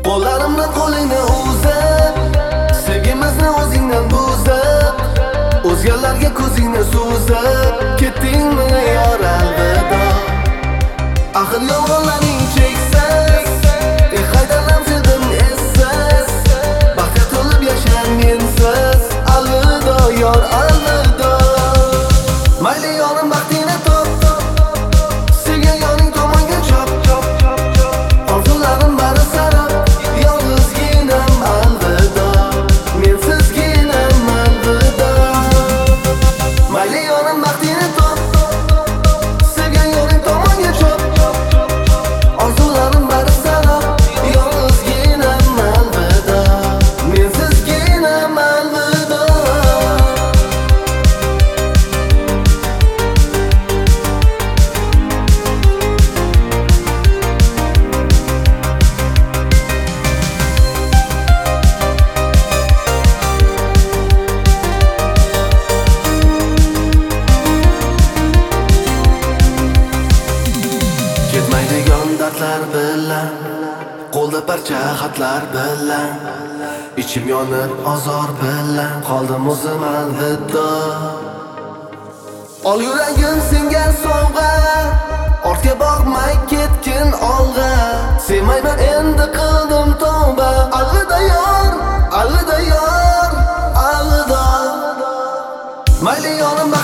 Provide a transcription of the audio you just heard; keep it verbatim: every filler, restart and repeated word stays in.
Qo'llarimdan qo'lingni uzib, sevgimizni o'zingdan buzib, o'zgalarga ko'zingni suzib ketdingmi yor alvido. Axir yolg'onlaring cheksiz, ey qaydanam sevdim essiz, baxtga to'lib yashar mensiz. Alvido yor alvido. Mayli yorim baxtingni top, sevgan yoring tomonga chop, orzularim bari sarab, yolg'izginam alvido, mensizginam alvido. Mayli yorim baxtingni top, sevgan yoring tomonga chop, orzularim bari sarab, yolg'izginam alvido, mensizginam alvido. Ketmaydigan dardlar bilan, qo'lda parcha xatlar bilan, ichim yonib azor bilan qoldim o'zim alvido. Ol yuragim senga sovg'a, ortga boqmay ketgin olg'a. Sevmayman endi qildim tavba. Alvido yor, alvido yor, alvido. Mayli yorim